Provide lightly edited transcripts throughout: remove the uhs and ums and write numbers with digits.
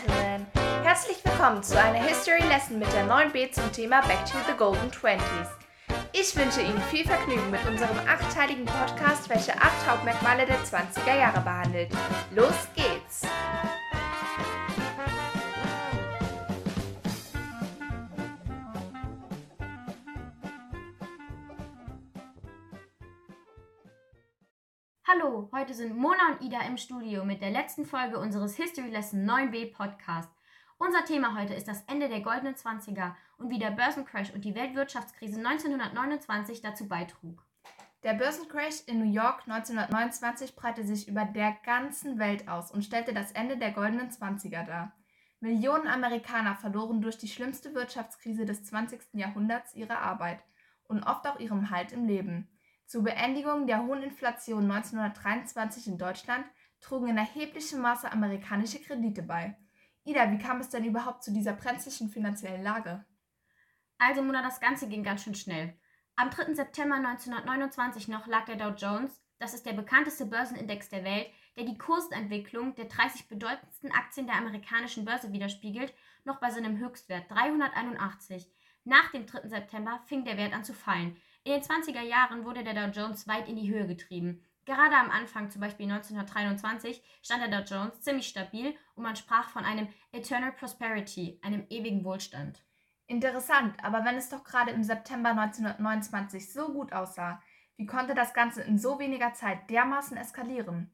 Gentlemen, herzlich willkommen zu einer History Lesson mit der 9b zum Thema Back to the Golden Twenties. Ich wünsche Ihnen viel Vergnügen mit unserem 8-teiligen Podcast, welcher 8 Hauptmerkmale der 20er Jahre behandelt. Los geht's! Hallo, heute sind Mona und Ida im Studio mit der letzten Folge unseres History Lesson 9b Podcast. Unser Thema heute ist das Ende der goldenen 20er und wie der Börsencrash und die Weltwirtschaftskrise 1929 dazu beitrug. Der Börsencrash in New York 1929 breitete sich über der ganzen Welt aus und stellte das Ende der goldenen 20er dar. Millionen Amerikaner verloren durch die schlimmste Wirtschaftskrise des 20. Jahrhunderts ihre Arbeit und oft auch ihren Halt im Leben. Zur Beendigung der hohen Inflation 1923 in Deutschland trugen in erheblichem Maße amerikanische Kredite bei. Ida, wie kam es denn überhaupt zu dieser brenzlichen finanziellen Lage? Also Mona, das Ganze ging ganz schön schnell. Am 3. September 1929 noch lag der Dow Jones, das ist der bekannteste Börsenindex der Welt, der die Kursentwicklung der 30 bedeutendsten Aktien der amerikanischen Börse widerspiegelt, noch bei seinem Höchstwert 381. Nach dem 3. September fing der Wert an zu fallen. In den 20er Jahren wurde der Dow Jones weit in die Höhe getrieben. Gerade am Anfang, zum Beispiel 1923, stand der Dow Jones ziemlich stabil und man sprach von einem Eternal Prosperity, einem ewigen Wohlstand. Interessant, aber wenn es doch gerade im September 1929 so gut aussah, wie konnte das Ganze in so weniger Zeit dermaßen eskalieren?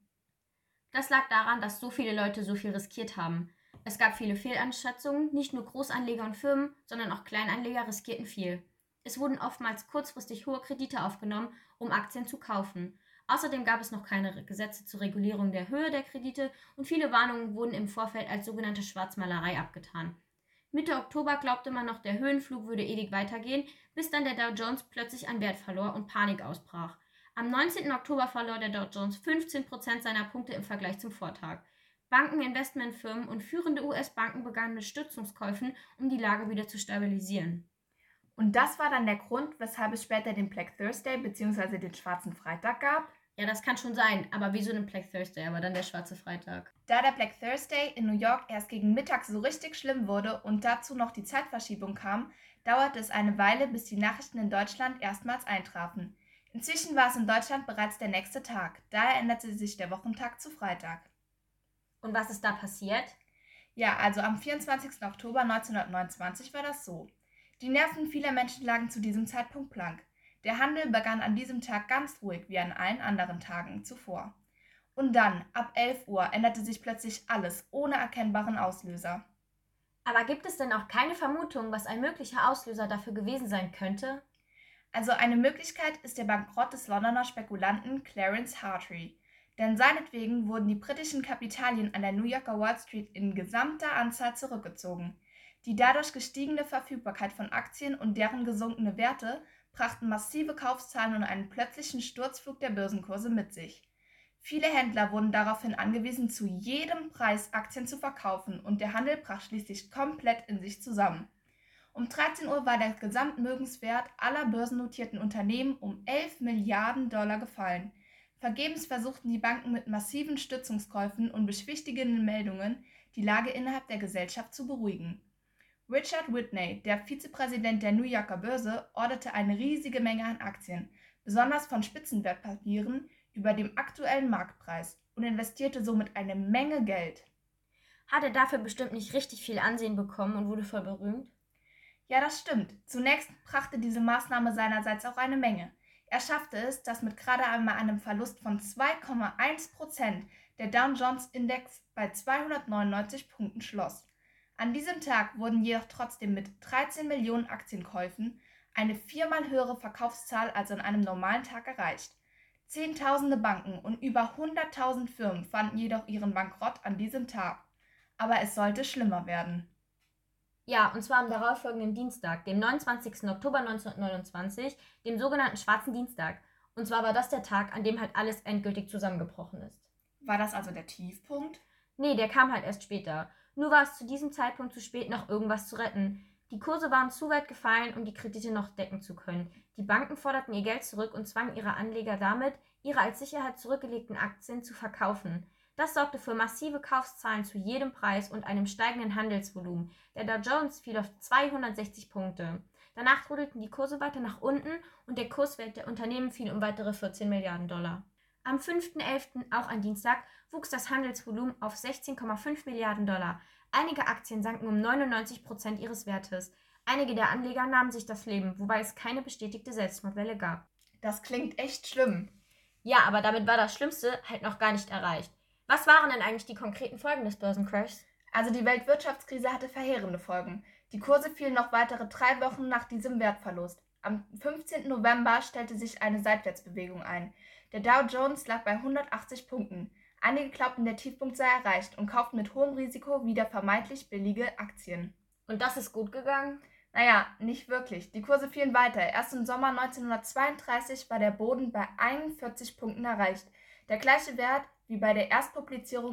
Das lag daran, dass so viele Leute so viel riskiert haben. Es gab viele Fehleinschätzungen, nicht nur Großanleger und Firmen, sondern auch Kleinanleger riskierten viel. Es wurden oftmals kurzfristig hohe Kredite aufgenommen, um Aktien zu kaufen. Außerdem gab es noch keine Gesetze zur Regulierung der Höhe der Kredite und viele Warnungen wurden im Vorfeld als sogenannte Schwarzmalerei abgetan. Mitte Oktober glaubte man noch, der Höhenflug würde ewig weitergehen, bis dann der Dow Jones plötzlich an Wert verlor und Panik ausbrach. Am 19. Oktober verlor der Dow Jones 15% seiner Punkte im Vergleich zum Vortag. Banken, Investmentfirmen und führende US-Banken begannen mit Stützungskäufen, um die Lage wieder zu stabilisieren. Und das war dann der Grund, weshalb es später den Black Thursday bzw. den Schwarzen Freitag gab? Ja, das kann schon sein, aber wieso den Black Thursday, aber dann der Schwarze Freitag? Da der Black Thursday in New York erst gegen Mittag so richtig schlimm wurde und dazu noch die Zeitverschiebung kam, dauerte es eine Weile, bis die Nachrichten in Deutschland erstmals eintrafen. Inzwischen war es in Deutschland bereits der nächste Tag, daher änderte sich der Wochentag zu Freitag. Und was ist da passiert? Ja, also am 24. Oktober 1929 war das so. Die Nerven vieler Menschen lagen zu diesem Zeitpunkt blank. Der Handel begann an diesem Tag ganz ruhig wie an allen anderen Tagen zuvor. Und dann, ab 11 Uhr, änderte sich plötzlich alles ohne erkennbaren Auslöser. Aber gibt es denn auch keine Vermutung, was ein möglicher Auslöser dafür gewesen sein könnte? Also eine Möglichkeit ist der Bankrott des Londoner Spekulanten Clarence Hartree. Denn seinetwegen wurden die britischen Kapitalien an der New Yorker Wall Street in gesamter Anzahl zurückgezogen. Die dadurch gestiegene Verfügbarkeit von Aktien und deren gesunkene Werte brachten massive Kaufzahlen und einen plötzlichen Sturzflug der Börsenkurse mit sich. Viele Händler wurden daraufhin angewiesen, zu jedem Preis Aktien zu verkaufen und der Handel brach schließlich komplett in sich zusammen. Um 13 Uhr war der Gesamtvermögenswert aller börsennotierten Unternehmen um 11 Milliarden Dollar gefallen. Vergebens versuchten die Banken mit massiven Stützungskäufen und beschwichtigenden Meldungen, die Lage innerhalb der Gesellschaft zu beruhigen. Richard Whitney, der Vizepräsident der New Yorker Börse, orderte eine riesige Menge an Aktien, besonders von Spitzenwertpapieren, über dem aktuellen Marktpreis und investierte somit eine Menge Geld. Hat er dafür bestimmt nicht richtig viel Ansehen bekommen und wurde voll berühmt? Ja, das stimmt. Zunächst brachte diese Maßnahme seinerseits auch eine Menge. Er schaffte es, dass mit gerade einmal einem Verlust von 2,1% der Dow Jones Index bei 299 Punkten schloss. An diesem Tag wurden jedoch trotzdem mit 13 Millionen Aktienkäufen eine 4-mal höhere Verkaufszahl als an einem normalen Tag erreicht. Zehntausende Banken und über 100.000 Firmen fanden jedoch ihren Bankrott an diesem Tag. Aber es sollte schlimmer werden. Ja, und zwar am darauffolgenden Dienstag, dem 29. Oktober 1929, dem sogenannten Schwarzen Dienstag. Und zwar war das der Tag, an dem halt alles endgültig zusammengebrochen ist. War das also der Tiefpunkt? Nee, der kam halt erst später. Nur war es zu diesem Zeitpunkt zu spät, noch irgendwas zu retten. Die Kurse waren zu weit gefallen, um die Kredite noch decken zu können. Die Banken forderten ihr Geld zurück und zwangen ihre Anleger damit, ihre als Sicherheit zurückgelegten Aktien zu verkaufen. Das sorgte für massive Kaufzahlen zu jedem Preis und einem steigenden Handelsvolumen. Der Dow Jones fiel auf 260 Punkte. Danach trudelten die Kurse weiter nach unten und der Kurswert der Unternehmen fiel um weitere 14 Milliarden Dollar. Am 5.11., auch ein Dienstag, wuchs das Handelsvolumen auf 16,5 Milliarden Dollar. Einige Aktien sanken um 99% ihres Wertes. Einige der Anleger nahmen sich das Leben, wobei es keine bestätigte Selbstmordwelle gab. Das klingt echt schlimm. Ja, aber damit war das Schlimmste halt noch gar nicht erreicht. Was waren denn eigentlich die konkreten Folgen des Börsencrashs? Also die Weltwirtschaftskrise hatte verheerende Folgen. Die Kurse fielen noch weitere 3 Wochen nach diesem Wertverlust. Am 15. November stellte sich eine Seitwärtsbewegung ein. Der Dow Jones lag bei 180 Punkten. Einige glaubten, der Tiefpunkt sei erreicht und kauften mit hohem Risiko wieder vermeintlich billige Aktien. Und das ist gut gegangen? Naja, nicht wirklich. Die Kurse fielen weiter. Erst im Sommer 1932 war der Boden bei 41 Punkten erreicht. Der gleiche Wert wie bei der Erstpublizierung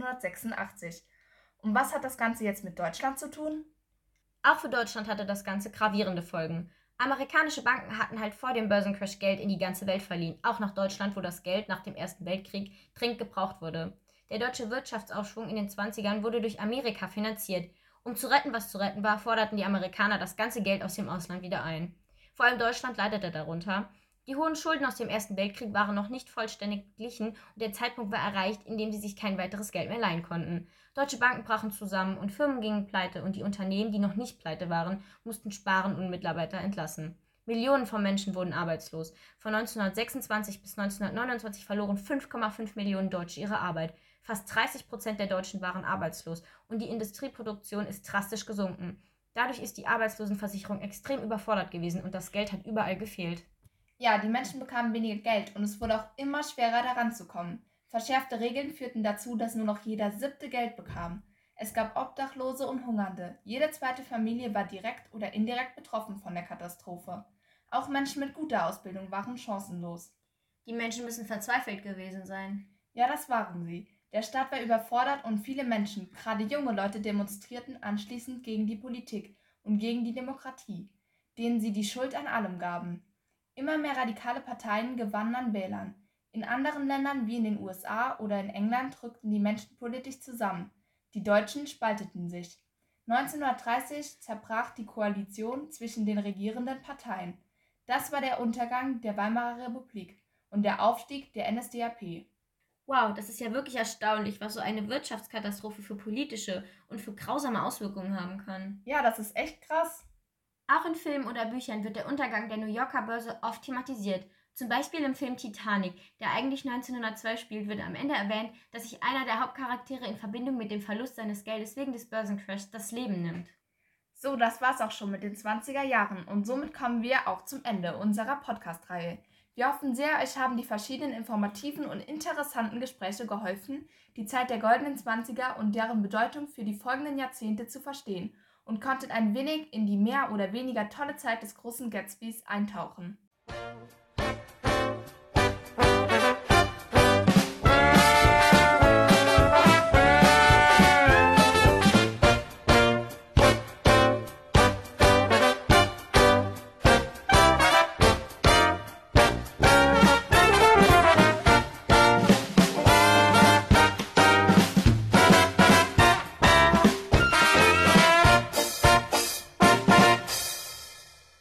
1886. Und was hat das Ganze jetzt mit Deutschland zu tun? Auch für Deutschland hatte das Ganze gravierende Folgen. Amerikanische Banken hatten halt vor dem Börsencrash Geld in die ganze Welt verliehen, auch nach Deutschland, wo das Geld nach dem Ersten Weltkrieg dringend gebraucht wurde. Der deutsche Wirtschaftsaufschwung in den 20ern wurde durch Amerika finanziert. Um zu retten, was zu retten war, forderten die Amerikaner das ganze Geld aus dem Ausland wieder ein. Vor allem Deutschland leidete darunter. Die hohen Schulden aus dem Ersten Weltkrieg waren noch nicht vollständig beglichen und der Zeitpunkt war erreicht, in dem sie sich kein weiteres Geld mehr leihen konnten. Deutsche Banken brachen zusammen und Firmen gingen pleite und die Unternehmen, die noch nicht pleite waren, mussten sparen und Mitarbeiter entlassen. Millionen von Menschen wurden arbeitslos. Von 1926 bis 1929 verloren 5,5 Millionen Deutsche ihre Arbeit. Fast 30% der Deutschen waren arbeitslos und die Industrieproduktion ist drastisch gesunken. Dadurch ist die Arbeitslosenversicherung extrem überfordert gewesen und das Geld hat überall gefehlt. Ja, die Menschen bekamen weniger Geld und es wurde auch immer schwerer, daran zu kommen. Verschärfte Regeln führten dazu, dass nur noch jeder 7. Geld bekam. Es gab Obdachlose und Hungernde. Jede zweite Familie war direkt oder indirekt betroffen von der Katastrophe. Auch Menschen mit guter Ausbildung waren chancenlos. Die Menschen müssen verzweifelt gewesen sein. Ja, das waren sie. Der Staat war überfordert und viele Menschen, gerade junge Leute, demonstrierten anschließend gegen die Politik und gegen die Demokratie, denen sie die Schuld an allem gaben. Immer mehr radikale Parteien gewannen an Wählern. In anderen Ländern wie in den USA oder in England rückten die Menschen politisch zusammen. Die Deutschen spalteten sich. 1930 zerbrach die Koalition zwischen den regierenden Parteien. Das war der Untergang der Weimarer Republik und der Aufstieg der NSDAP. Wow, das ist ja wirklich erstaunlich, was so eine Wirtschaftskatastrophe für politische und für grausame Auswirkungen haben kann. Ja, das ist echt krass. Auch in Filmen oder Büchern wird der Untergang der New Yorker Börse oft thematisiert. Zum Beispiel im Film Titanic, der eigentlich 1902 spielt, wird am Ende erwähnt, dass sich einer der Hauptcharaktere in Verbindung mit dem Verlust seines Geldes wegen des Börsencrashs das Leben nimmt. So, das war's auch schon mit den 20er Jahren und somit kommen wir auch zum Ende unserer Podcast-Reihe. Wir hoffen sehr, euch haben die verschiedenen informativen und interessanten Gespräche geholfen, die Zeit der goldenen 20er und deren Bedeutung für die folgenden Jahrzehnte zu verstehen und konntet ein wenig in die mehr oder weniger tolle Zeit des großen Gatsbys eintauchen.